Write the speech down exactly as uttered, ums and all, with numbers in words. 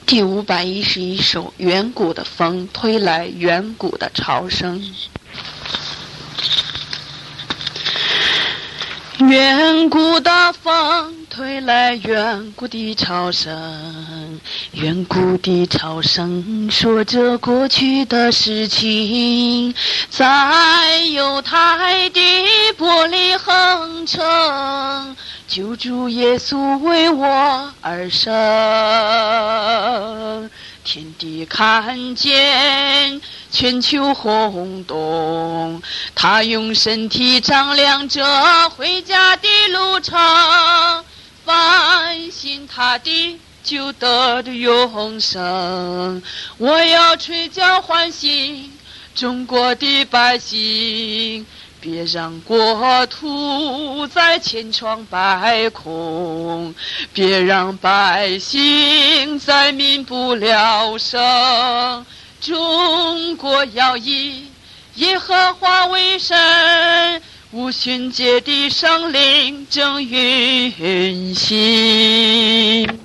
第五百一十一首，远古的风推来远古的潮声。远古的风推来远古的潮声，远古的潮声说着过去的事情，在犹太的玻璃横城，救主耶稣为我而生。天地看见，全球轰动，他用身体丈量着回家的路程，凡信他的就得着永生。我要吹角唤醒中国的百姓，别让国土再千疮百孔，别让百姓再民不聊生。中国要以耶和华为神，无训诫的圣灵正运行。